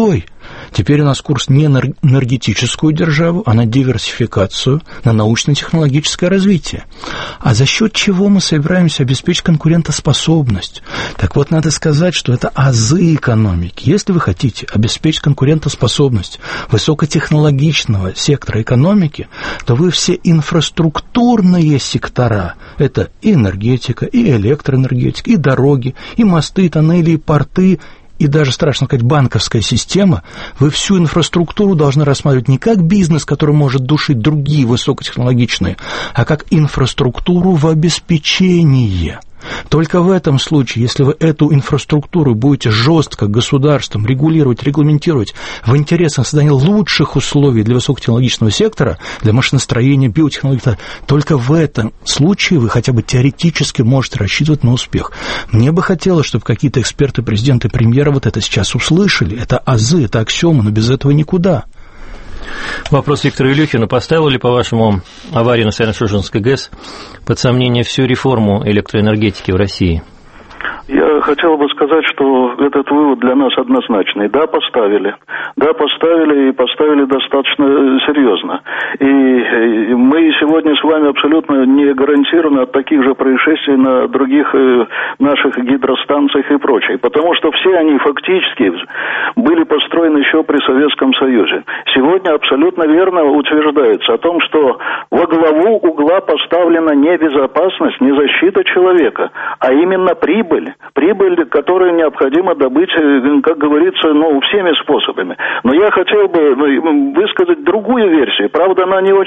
Теперь у нас курс не на энергетическую державу, а на диверсификацию, на научно-технологическое развитие. А за счет чего мы собираемся обеспечить конкурентоспособность? Так вот, надо сказать, что это азы экономики. Если вы хотите обеспечить конкурентоспособность высокотехнологичного сектора экономики, то вы все инфраструктурные сектора, это и энергетика, и электроэнергетика, и дороги, и мосты, и тоннели, и порты, и даже, страшно сказать, банковская система, вы всю инфраструктуру должны рассматривать не как бизнес, который может душить другие высокотехнологичные, а как инфраструктуру в обеспечении. Только в этом случае, если вы эту инфраструктуру будете жестко государством регулировать, регламентировать в интересах создания лучших условий для высокотехнологичного сектора, для машиностроения, биотехнологии, только в этом случае вы хотя бы теоретически можете рассчитывать на успех. Мне бы хотелось, чтобы какие-то эксперты, президенты, премьеры вот это сейчас услышали. Это азы, это аксиомы, но без этого никуда. Вопрос Виктору Илюхину. Поставил ли, по-вашему, авария на Саяно-Шушенской ГЭС под сомнение всю реформу электроэнергетики в России? Я хотел бы сказать, что этот вывод для нас однозначный. Да, поставили. Да, поставили, и поставили достаточно серьезно. И мы сегодня с вами абсолютно не гарантированы от таких же происшествий на других наших гидростанциях и прочее. Потому что все они фактически были построены еще при Советском Союзе. Сегодня абсолютно верно утверждается о том, что во главу угла поставлена не безопасность, не защита человека, а именно прибыль. Прибыль, которую необходимо добыть, как говорится, всеми способами. Но я хотел бы высказать другую версию. Правда, она не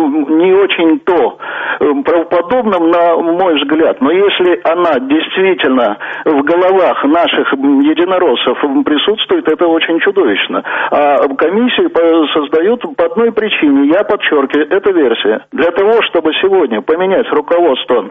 очень-то правдоподобна, на мой взгляд. Но если она действительно в головах наших единороссов присутствует, это очень чудовищно. А комиссию создают по одной причине. Я подчеркиваю, это версия. Для того, чтобы сегодня поменять руководство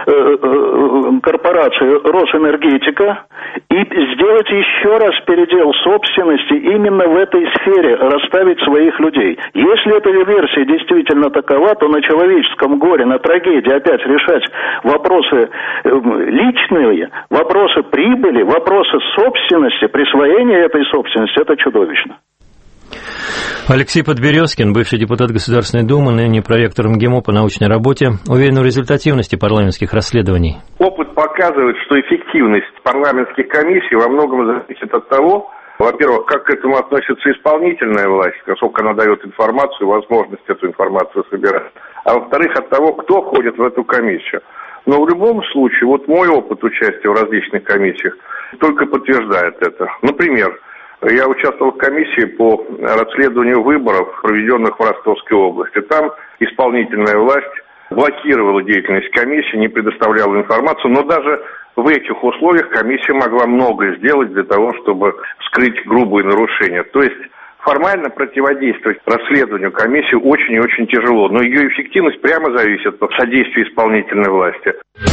корпорации Росэнергетика и сделать еще раз передел собственности именно в этой сфере, расставить своих людей. Если эта версия действительно такова, то на человеческом горе, на трагедии опять решать вопросы личные, вопросы прибыли, вопросы собственности, присвоения этой собственности, это чудовищно. Алексей Подберезкин, бывший депутат Государственной Думы, ныне проректор МГИМО по научной работе, уверен в результативности парламентских расследований. Опыт показывает, что эффективность парламентских комиссий во многом зависит от того, во-первых, как к этому относится исполнительная власть, насколько она дает информацию, возможность эту информацию собирать, а во-вторых, от того, кто входит в эту комиссию. Но в любом случае, вот мой опыт участия в различных комиссиях только подтверждает это. Например, я участвовал в комиссии по расследованию выборов, проведенных в Ростовской области. Там исполнительная власть блокировала деятельность комиссии, не предоставляла информацию, но даже в этих условиях комиссия могла многое сделать для того, чтобы скрыть грубые нарушения. То есть формально противодействовать расследованию комиссии очень и очень тяжело, но ее эффективность прямо зависит от содействия исполнительной власти.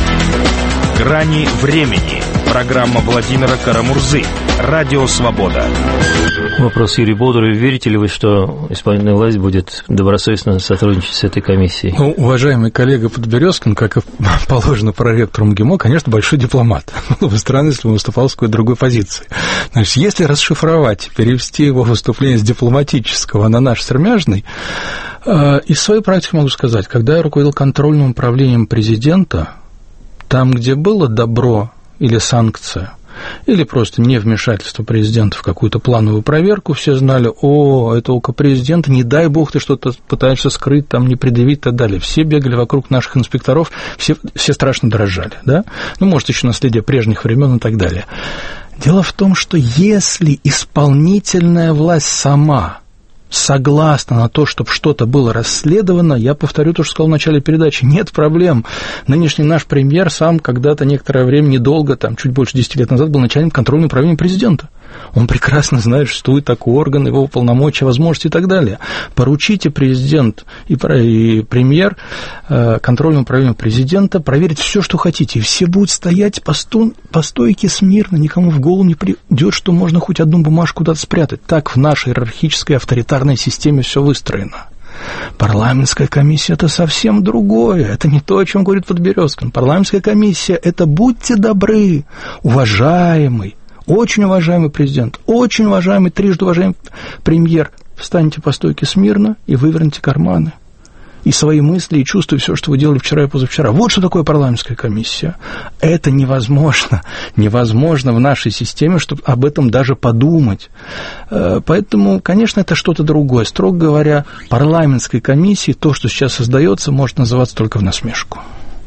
«Грани времени». Программа Владимира Карамурзы. Радио «Свобода». Вопрос Юрию Болдыру. Верите ли вы, что исполнительная власть будет добросовестно сотрудничать с этой комиссией? Уважаемый коллега Подберезкин, как и положено проректору МГИМО, конечно, большой дипломат. Было бы странно, если он выступал с какой-то другой позиции. Значит, если расшифровать, перевести его выступление с дипломатического на наш сермяжный, из своей практики могу сказать, когда я руководил контрольным управлением президента, там, где было добро или санкция, или просто невмешательство президента в какую-то плановую проверку, все знали, это у президента, не дай бог ты что-то пытаешься скрыть, там, не предъявить и так далее. Все бегали вокруг наших инспекторов, все страшно дрожали, да? Может, еще наследие прежних времен и так далее. Дело в том, что если исполнительная власть сама согласна на то, чтобы что-то было расследовано, я повторю то, что сказал в начале передачи, нет проблем. Нынешний наш премьер сам когда-то некоторое время, недолго, чуть больше 10 лет назад, был начальником контрольного управления президента. Он прекрасно знает, что существует такой орган, его полномочия, возможности и так далее. Поручите президент и премьер контрольному управлению президента проверить все, что хотите, и все будут стоять по стойке смирно, никому в голову не придет, что можно хоть одну бумажку куда-то спрятать. Так в нашей иерархической авторитарной системе все выстроено. Парламентская комиссия – это совсем другое. Это не то, о чем говорит Подберезкин. Парламентская комиссия – это, будьте добры, уважаемый очень уважаемый президент, очень уважаемый, трижды уважаемый премьер, встаньте по стойке смирно и выверните карманы. И свои мысли, и чувства, и все, что вы делали вчера и позавчера. Вот что такое парламентская комиссия. Это невозможно. Невозможно в нашей системе, чтобы об этом даже подумать. Поэтому, конечно, это что-то другое. Строго говоря, парламентской комиссией то, что сейчас создается, может называться только в насмешку.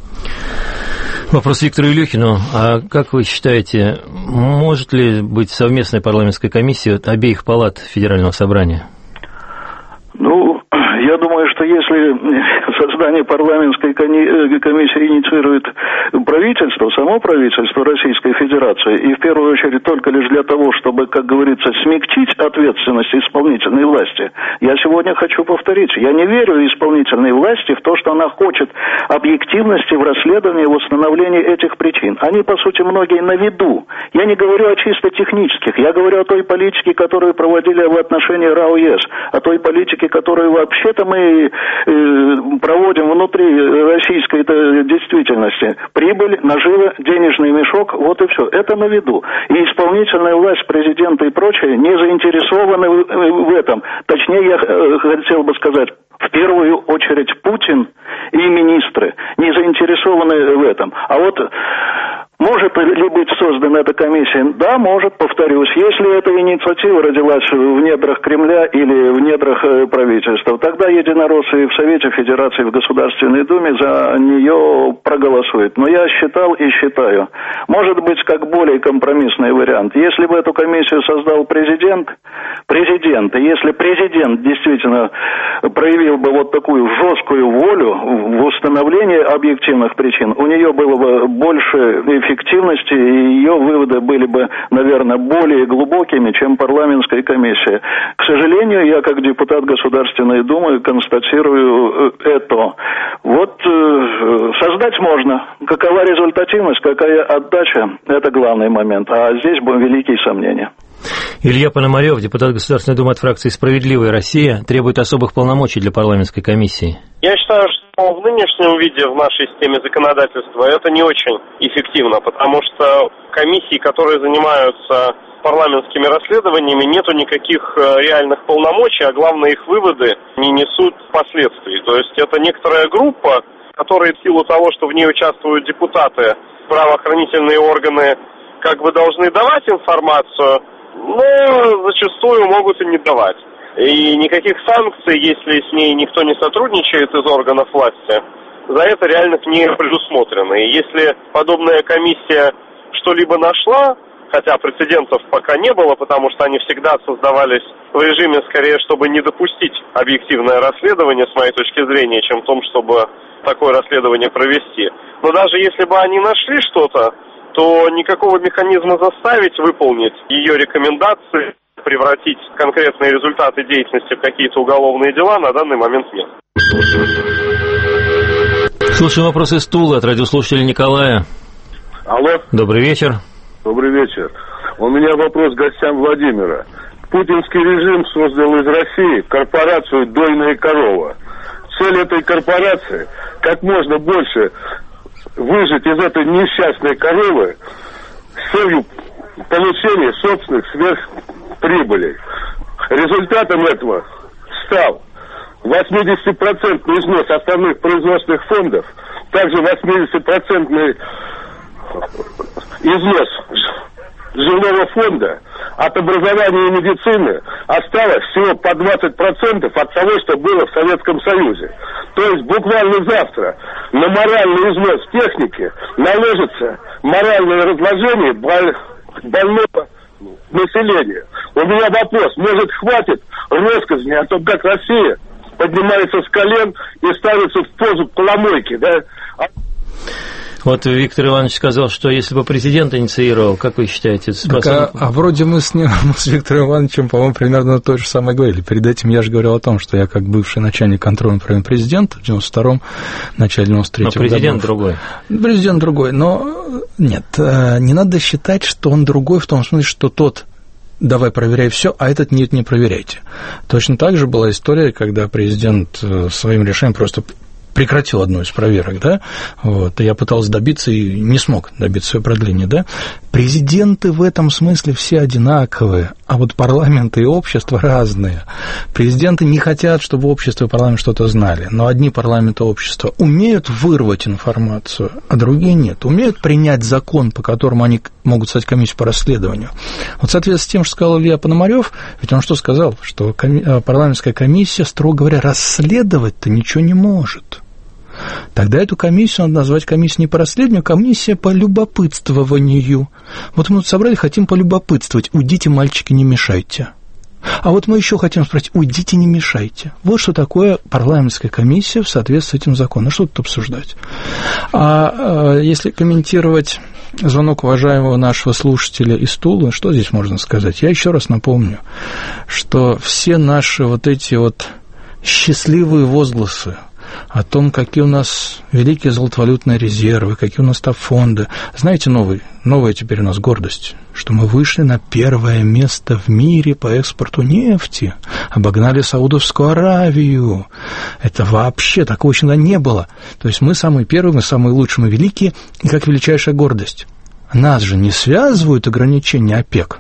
Вопрос Виктору Илюхину. А как вы считаете, может ли быть совместная парламентская комиссия обеих палат Федерального собрания? Ну, я думаю, что если создание парламентской комиссии инициирует правительство, само правительство Российской Федерации, и в первую очередь только лишь для того, чтобы, как говорится, смягчить ответственность исполнительной власти, я сегодня хочу повторить, я не верю исполнительной власти в то, что она хочет объективности в расследовании и в установлении этих причин. Они, по сути, многие на виду. Я не говорю о чисто технических, я говорю о той политике, которую проводили в отношении РАО ЕС, о той политике, которую вообще-то мы проводим внутри российской действительности. Прибыль, нажива, денежный мешок, вот и все. Это на виду. И исполнительная власть, президента и прочее не заинтересованы в этом. Точнее, я хотел бы сказать, в первую очередь Путин и министры не заинтересованы в этом. А вот может ли быть создана эта комиссия? Да, может, повторюсь. Если эта инициатива родилась в недрах Кремля или в недрах правительства, тогда единороссы в Совете Федерации, в Государственной Думе за нее проголосуют. Но я считал и считаю, может быть, как более компромиссный вариант. Если бы эту комиссию создал президент, и если президент действительно проявил бы вот такую жесткую волю в установлении объективных причин, у нее было бы больше эффективности, и ее выводы были бы, наверное, более глубокими, чем парламентская комиссия. К сожалению, я как депутат Государственной Думы констатирую это. Вот создать можно. Какова результативность, какая отдача, это главный момент. А здесь великие сомнения. Илья Пономарев, депутат Государственной Думы от фракции «Справедливая Россия», требует особых полномочий для парламентской комиссии. Я считаю, что в нынешнем виде в нашей системе законодательства это не очень эффективно, потому что комиссии, которые занимаются парламентскими расследованиями, нету никаких реальных полномочий, а главное, их выводы не несут последствий. То есть это некоторая группа, которая в силу того, что в ней участвуют депутаты, правоохранительные органы, как бы должны давать информацию, но зачастую могут и не давать. И никаких санкций, если с ней никто не сотрудничает из органов власти, за это реально не предусмотрено. И если подобная комиссия что-либо нашла, хотя прецедентов пока не было, потому что они всегда создавались в режиме, скорее, чтобы не допустить объективное расследование, с моей точки зрения, чем в том, чтобы такое расследование провести. Но даже если бы они нашли что-то, то никакого механизма заставить выполнить ее рекомендации, превратить конкретные результаты деятельности в какие-то уголовные дела на данный момент нет. Слушаем вопрос из Тулы от радиослушателя Николая. Алло. Добрый вечер. Добрый вечер. У меня вопрос к гостям Владимира. Путинский режим создал из России корпорацию «Дойная корова». Цель этой корпорации – как можно больше выжать из этой несчастной коровы с целью получения собственных сверхприбылей. Результатом этого стал 80% износ основных производственных фондов, также 80% износ жилого фонда. От образования и медицины осталось всего по 20% от того, что было в Советском Союзе. То есть буквально завтра на моральный износ техники наложится моральное разложение больного населения. У меня вопрос, может, хватит россказни о том, как Россия поднимается с колен и ставится в позу поломойки, да? Вот Виктор Иванович сказал, что если бы президент инициировал, как вы считаете, так, вроде мы с Виктором Ивановичем, по-моему, примерно то же самое говорили. Перед этим я же говорил о том, что я как бывший начальник контрольного управления президента в 92-м, начале 93-го. Но президент другой. Президент другой, но нет, не надо считать, что он другой в том смысле, что тот давай проверяй все, а этот нет, не проверяйте. Точно так же была история, когда президент своим решением просто прекратил одну из проверок, да, вот, и я пытался добиться и не смог добиться ее продления, да. Президенты в этом смысле все одинаковые, а вот парламенты и общество разные. Президенты не хотят, чтобы общество и парламент что-то знали, но одни парламенты и общество умеют вырвать информацию, а другие нет. Умеют принять закон, по которому они могут стать комиссией по расследованию. Вот в соответствии с тем, что сказал Илья Пономарёв, ведь он что сказал? Что парламентская комиссия, строго говоря, расследовать-то ничего не может. Тогда эту комиссию надо назвать комиссией не по расследованию, а комиссия по любопытствованию. Вот мы тут собрали, хотим полюбопытствовать. Уйдите, мальчики, не мешайте. А вот мы еще хотим спросить, уйдите, не мешайте. Вот что такое парламентская комиссия в соответствии с этим законом. Что тут обсуждать? А если комментировать звонок уважаемого нашего слушателя из Тулы, что здесь можно сказать? Я еще раз напомню, что все наши вот эти вот счастливые возгласы о том, какие у нас великие золотовалютные резервы, какие у нас там фонды. Знаете, новая теперь у нас гордость, что мы вышли на первое место в мире по экспорту нефти, обогнали Саудовскую Аравию. Это вообще такого еще не было. То есть мы самые первые, мы самые лучшие, мы великие, и как величайшая гордость. Нас же не связывают ограничения ОПЕК.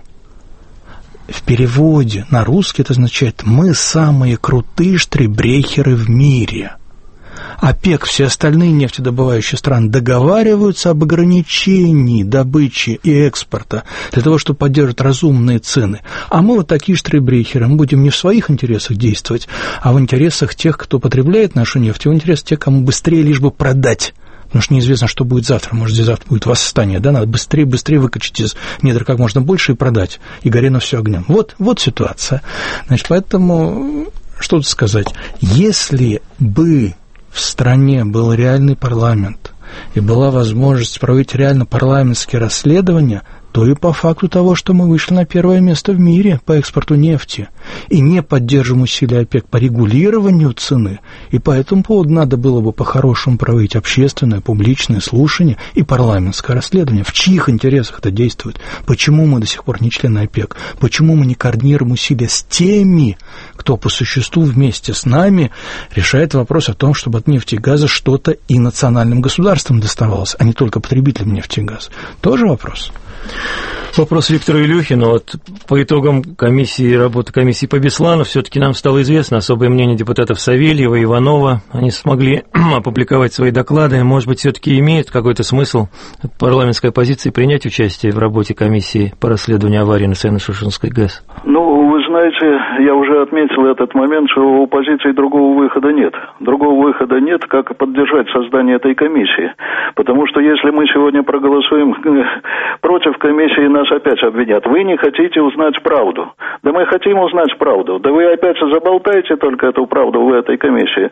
В переводе на русский это означает «мы самые крутые штрейбрехеры в мире». ОПЕК, все остальные нефтедобывающие страны договариваются об ограничении добычи и экспорта для того, чтобы поддерживать разумные цены. А мы вот такие штрейбрехеры, мы будем не в своих интересах действовать, а в интересах тех, кто потребляет нашу нефть, и в интересах тех, кому быстрее лишь бы продать. Потому что неизвестно, что будет завтра. Может, здесь завтра будет восстание, да? Надо быстрее выкачать из недр как можно больше и продать. И гори на все огнем. Вот ситуация. Значит, поэтому, что тут сказать? Если бы в стране был реальный парламент и была возможность проводить реально парламентские расследования, то и по факту того, что мы вышли на первое место в мире по экспорту нефти и не поддерживаем усилия ОПЕК по регулированию цены, и по этому поводу надо было бы по-хорошему проводить общественное, публичное слушание и парламентское расследование. В чьих интересах это действует? Почему мы до сих пор не члены ОПЕК? Почему мы не координируем усилия с теми, кто по существу вместе с нами решает вопрос о том, чтобы от нефти и газа что-то и национальным государствам доставалось, а не только потребителям нефти и газа? Тоже вопрос. Вопрос Виктору Илюхину. Вот по итогам работы комиссии по Беслану все-таки нам стало известно особое мнение депутатов Савельева и Иванова. Они смогли опубликовать свои доклады. Может быть, все-таки имеет какой-то смысл парламентской оппозиции принять участие в работе комиссии по расследованию аварии на Саяно-Шушенской ГЭС? Ну, вы знаете, я уже отметил этот момент, что у оппозиции другого выхода нет. Другого выхода нет, как поддержать создание этой комиссии. Потому что если мы сегодня проголосуем против комиссии, нас опять обвинят. Вы не хотите узнать правду. Да мы хотим узнать правду. Да вы опять заболтаете только эту правду в этой комиссии.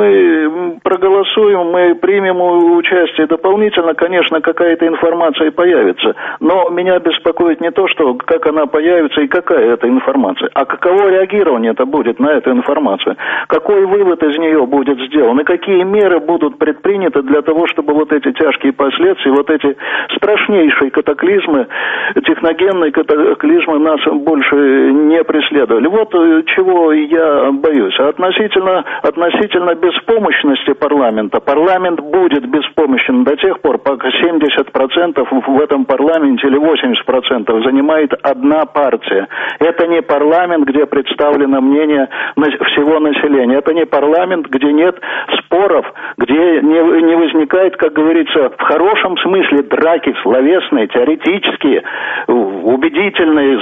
Мы проголосуем, мы примем участие дополнительно, конечно, какая-то информация появится. Но меня беспокоит не то, что как она появится и какая это информация, а каково реагирование это будет на эту информацию. Какой вывод из нее будет сделан и какие меры будут предприняты для того, чтобы вот эти тяжкие последствия, вот эти страшнейшие катаклизмы, техногенные катаклизмы нас больше не преследовали. Вот чего я боюсь. Относительно беспомощности парламента. Парламент будет беспомощен до тех пор, пока 70% в этом парламенте или 80% занимает одна партия. Это не парламент, где представлено мнение всего населения. Это не парламент, где нет споров, где не возникает, как говорится, в хорошем смысле драки словесные, теоретические, убедительные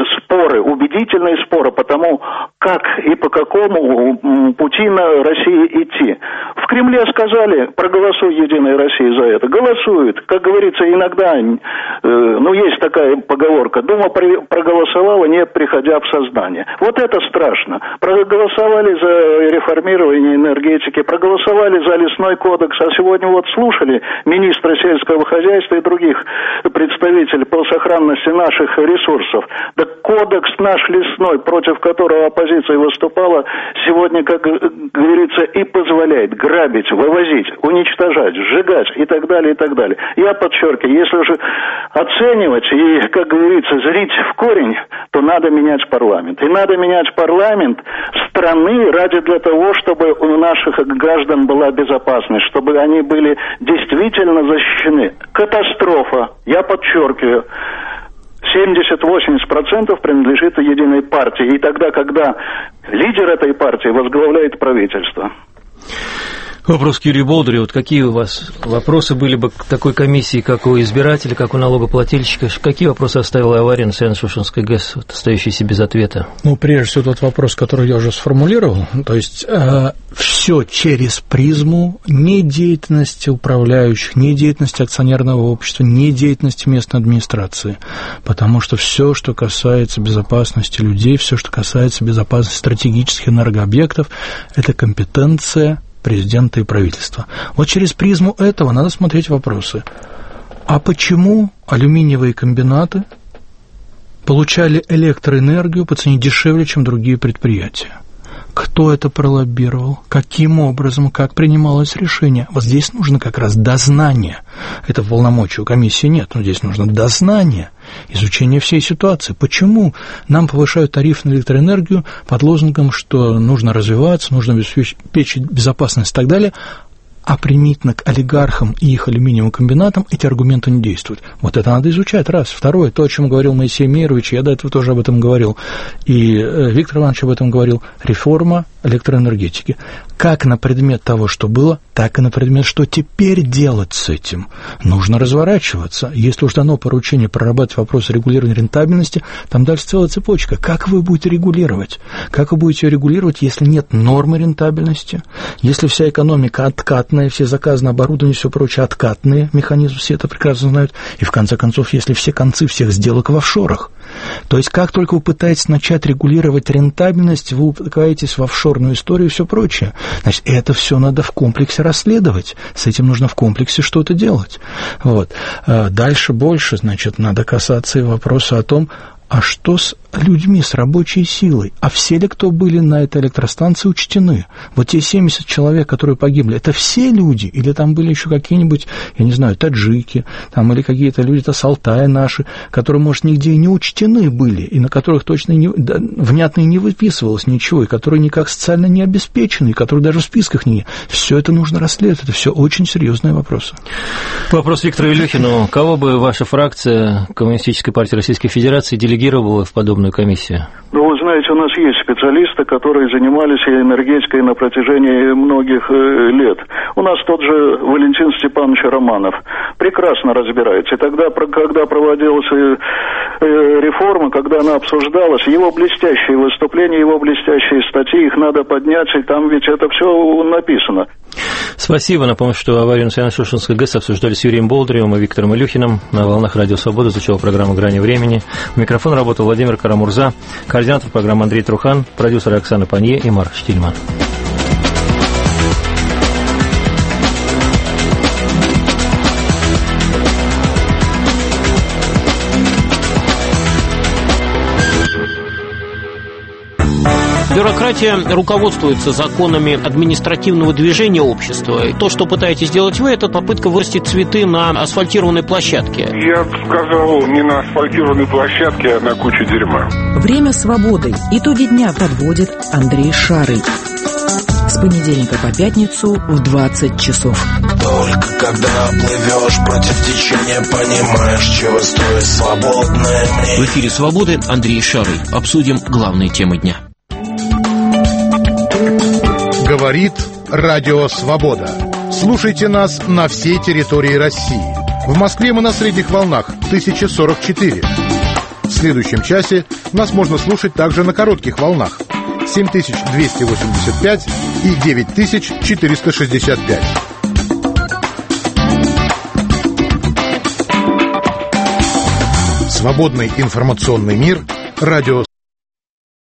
споры по тому, как и по какому пути на России идти. В Кремле сказали, проголосуй Единая Россия за это. Голосуют. Как говорится, иногда, есть такая поговорка, Дума проголосовала, не приходя в сознание. Вот это страшно. Проголосовали за реформирование энергетики, проголосовали за лесной кодекс, а сегодня вот слушали министра сельского хозяйства и других представителей по сохранности наших ресурсов. Да кодекс наш лесной, против которого оппозиция выступала, право сегодня, как говорится, и позволяет грабить, вывозить, уничтожать, сжигать и так далее, и так далее. Я подчеркиваю, если уже оценивать и, как говорится, зрить в корень, то надо менять парламент. И надо менять парламент страны для того, чтобы у наших граждан была безопасность, чтобы они были действительно защищены. Катастрофа, я подчеркиваю, 70-80% принадлежит Единой партии. И тогда, когда лидер этой партии возглавляет правительство. Вопрос к Юрию Болдыреву. Вот какие у вас вопросы были бы к такой комиссии, как у избирателя, как у налогоплательщика? Какие вопросы оставила авария на Саяно-Шушенской ГЭС, остающиеся без ответа? Ну, прежде всего, тот вопрос, который я уже сформулировал, то есть все через призму не деятельности управляющих, не деятельности акционерного общества, не деятельности местной администрации, потому что все, что касается безопасности людей, все, что касается безопасности стратегических энергообъектов, это компетенция президента и правительства. Вот через призму этого надо смотреть вопросы. А почему алюминиевые комбинаты получали электроэнергию по цене дешевле, чем другие предприятия? Кто это пролоббировал? Каким образом? Как принималось решение? Вот здесь нужно как раз дознание. Это полномочий у комиссии нет, но здесь нужно дознание, изучение всей ситуации. Почему нам повышают тариф на электроэнергию под лозунгом, что нужно развиваться, нужно обеспечить безопасность и так далее, а применительно к олигархам и их алюминиевым комбинатам эти аргументы не действуют. Вот это надо изучать, раз. Второе, то, о чем говорил Моисей Мейерович, я до этого тоже об этом говорил, и Виктор Иванович об этом говорил, реформа электроэнергетики. Как на предмет того, что было, так и на предмет, что теперь делать с этим. Нужно разворачиваться. Если уж дано поручение прорабатывать вопросы регулирования рентабельности, там дальше целая цепочка. Как вы будете регулировать? Как вы будете ее регулировать, если нет нормы рентабельности, если вся экономика откатная, все заказы на оборудование, все прочее откатные механизмы, все это прекрасно знают, и в конце концов, если все концы всех сделок в офшорах. То есть, как только вы пытаетесь начать регулировать рентабельность, вы упускаетесь в офшорную историю и все прочее. Значит, это все надо в комплексе расследовать. С этим нужно в комплексе что-то делать. Вот. Дальше больше, значит, надо касаться и вопроса о том, а что с людьми, с рабочей силой? А все ли, кто были на этой электростанции, учтены? Вот те 70 человек, которые погибли, это все люди? Или там были еще какие-нибудь, я не знаю, таджики, там, или какие-то люди-то с Алтая наши, которые, может, нигде и не учтены были, и на которых точно внятно и не выписывалось ничего, и которые никак социально не обеспечены, и которые даже в списках не... Все это нужно расследовать, это все очень серьезные вопросы. Вопрос Виктору Илюхину. Кого бы ваша фракция Коммунистической партии Российской Федерации делегировала в подобную комиссию? Ну, вы знаете, у нас есть специалисты, которые занимались энергетикой на протяжении многих лет. У нас тот же Валентин Степанович Романов прекрасно разбирается. И тогда, когда проводилась реформа, когда она обсуждалась, его блестящие выступления, его блестящие статьи, их надо поднять, и там ведь это все написано. Спасибо. Напомню, что аварию на Саяно-Шушенской ГЭС обсуждали с Юрием Болдыревым и Виктором Илюхиным. На волнах Радио Свобода звучала программа «Грани времени». У микрофона работал Владимир Карамурза, координатор программы Андрей Трухан, продюсеры Оксана Панье и Марк Штильман. Бюрократия руководствуется законами административного движения общества. И то, что пытаетесь сделать вы, это попытка вырастить цветы на асфальтированной площадке. Я бы сказал, не на асфальтированной площадке, а на куче дерьма. Время свободы. Итоги дня подводит Андрей Шарый. С понедельника по пятницу в 20 часов. Только когда плывешь против течения, понимаешь, чего стоит свободное мнение. В эфире «Свободы» Андрей Шарый. Обсудим главные темы дня. Говорит Радио Свобода. Слушайте нас на всей территории России. В Москве мы на средних волнах 1044. В следующем часе нас можно слушать также на коротких волнах 7285 и 9465. Свободный информационный мир. Радио